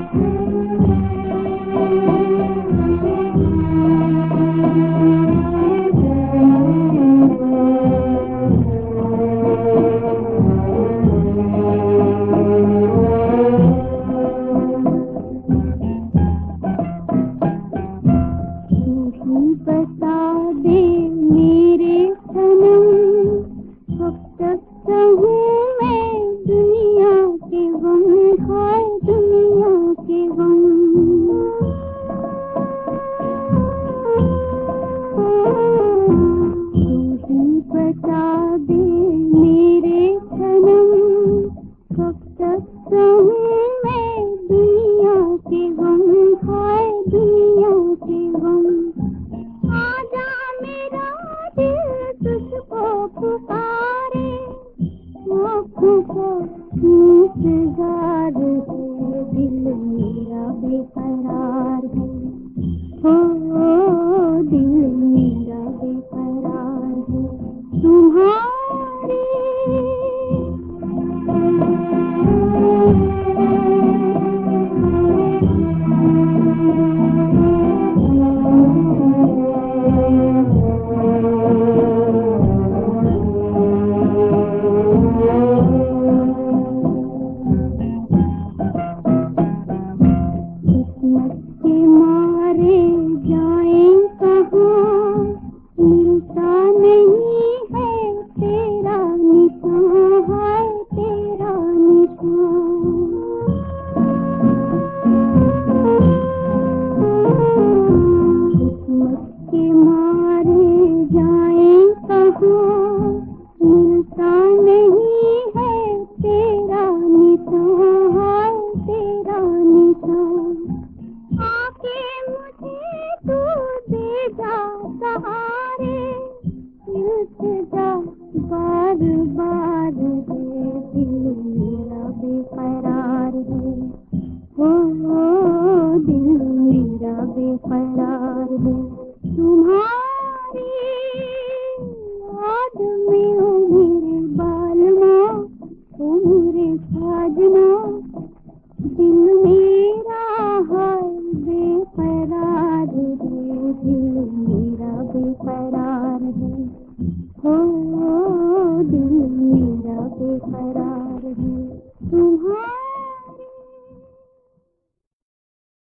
इंतजार है, दिल मेरा बेकरार है, ओ दिल मेरा बेकरार है तुम्हारे। किस्मत के मारे जाएं कहाँ, मिलता नहीं है तेरा निशान, है तेरा निशान। किस्मत के मारे जाएं कहाँ, मिलता नहीं है तेरा निशान, है तेरा निशान। आके मुझे तू दे जा सहारे, इल्तिजा बार बार दे, दिल मेरा बेकरार है, ओ दिल मेरा बेकरार है तुम्हारी याद में। ओ मेरे बालमा, ओ मेरे साजना, दिल मेरा है बेकरार है, दिल मेरा बेकरार है, ओ दिल मेरा बेकरार है तुम्हारा।